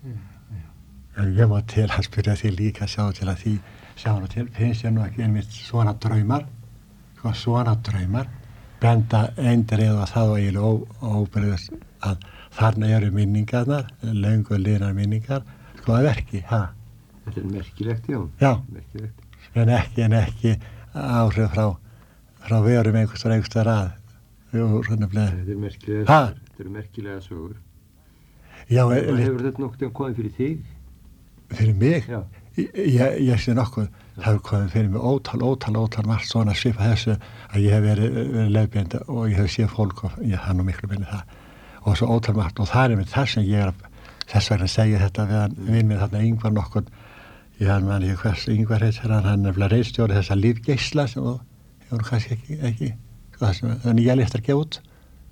En ég má til að spyrja því líka sjá til að því sjá nú til finnst ég nú ekki einmitt svona draumar benda eindrið á það og eiginlega óbyrðist að þarna eru minningarnar, löngu liðnar minningar, sko að verki, ha? Þetta merkilegt, já. Já, Merkilegt. en ekki áhrif frá verum einhverstaðar að. Jú, svona bleið. Þetta eru merkilega sögur. Já, Hefur þetta nokkuð komið fyrir þig? Fyrir mig? Já. Ég sé nokkuð, það hefur komið fyrir mig ótal margt svona svipa þessu að ég hef verið leiðbeinandi og ég hef séð fólk og ég hann og miklu minni það og svo ótal margt og það með þar sem ég þess vegna segja þetta við hann vinn með þarna Ingvar nokkuð ég hann man ekki hvers Ingvar heitir hann nefnilega reitstjóri þessa lífgeisla sem þú hefur kannski ekki það er nýja listar gefa út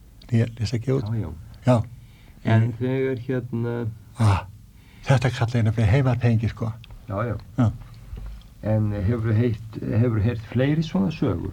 Já. En þegar þetta kalla einu fyrir heimapengi sko Já. En hefur heyrt fleiri svona sögur?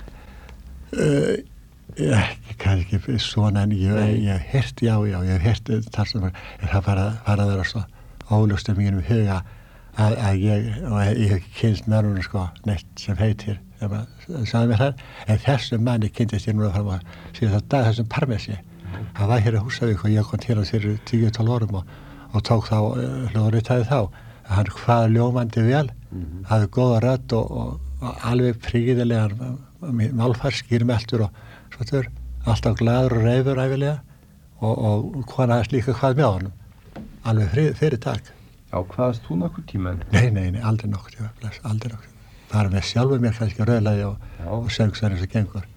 Ekki kannski svona en ég hef heyrt þar sem það fara að vera svo óljóst mínum huga að ég hef ekki kynst mörgum sko neitt sem heitir sagði mér það en þessum manni kynntist ég núna fram að síðan það dag þessum Parmesi hann var hér í Húsavík og ég kom til hans fyrir 10-12 árum og tók þá hljóðritaði þá hann hvað ljómandi vel hafði góða rödd og alveg príðilegan málfar skýrmeltur og svotur alltaf glaður og reifur æfilega og kona líka hvað með honum alveg fyrir takk Já, hvaðast þú nokkur tíma? Nei, aldrei nokkur tíma bara með sjálfur mér kannski rauðlaði og söng svo eins og gengur